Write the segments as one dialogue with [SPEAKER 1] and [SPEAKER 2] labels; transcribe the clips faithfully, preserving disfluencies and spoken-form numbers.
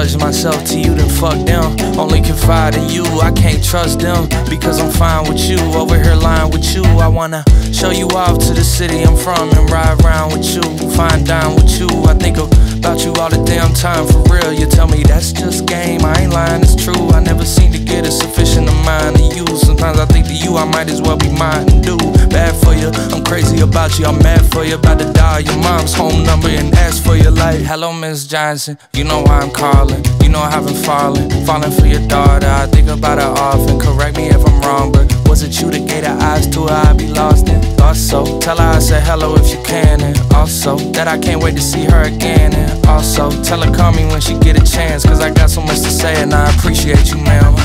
[SPEAKER 1] pledge myself to you, then fuck them. Only confide in you, I can't trust them, because I'm fine with you, over here lying with you. I wanna show you off to the city I'm from and ride around with you, fine dine with you. I think about you all the damn time, for real. You tell me that's just game, I ain't lying, it's true. I never seem to get a sufficient amount of you. Sometimes I think to you, I might as well be mine and do bad for you. I'm crazy about you, I'm mad for you. About to dial your mom's home number and ask for your life. Hello, Miss Johnson, you know why I'm calling. You know I haven't fallen, falling for your daughter. I think about her often, correct me if I'm wrong, but was it you that gave her eyes to her I'd be lost in? Thought so, tell her I said hello if you can. And also, that I can't wait to see her again. And also, tell her call me when she get a chance, cause I got so much to say and I appreciate you, ma'am.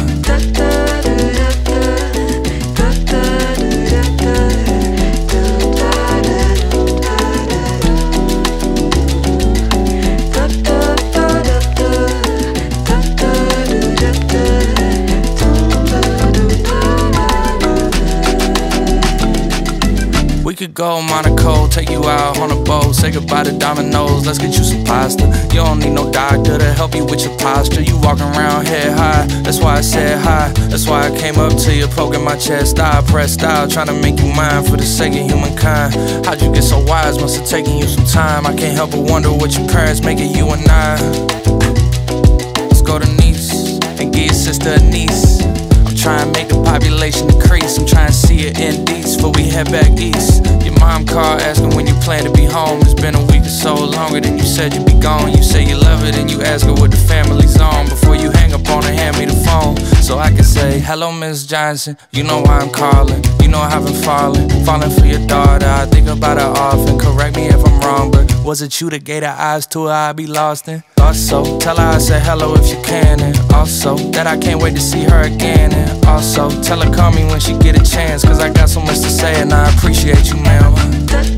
[SPEAKER 1] We could go Monaco, take you out on a boat, say goodbye to Domino's, let's get you some pasta. You don't need no doctor to help you with your posture. You walking around head high, that's why I said hi. That's why I came up to you, poking my chest. I pressed out, trying to make you mine for the sake of humankind. How'd you get so wise? Must have taken you some time. I can't help but wonder what your parents make of you and I. Let's go to Nice and get your sister a niece. I'm trying to make the population decrease. I'm trying to see it in East before we head back east. Your mom called asking when you plan to be home. It's been a week or so, longer than you said you'd be gone. You say you love it and you ask her what the family's on. Before you hang up on her, hand me the phone, so I can say, hello, Miss Johnson, you know why I'm calling. You know I haven't fallen, falling for your daughter. I think about her often, correct me if I'm wrong, but was it you that gave her eyes to her I'd be lost in? Thought so, tell her I said hello if you can. And also, that I can't wait to see her again. And also, tell her call me when she get a chance, cause I got so much to say and I appreciate you, ma'am.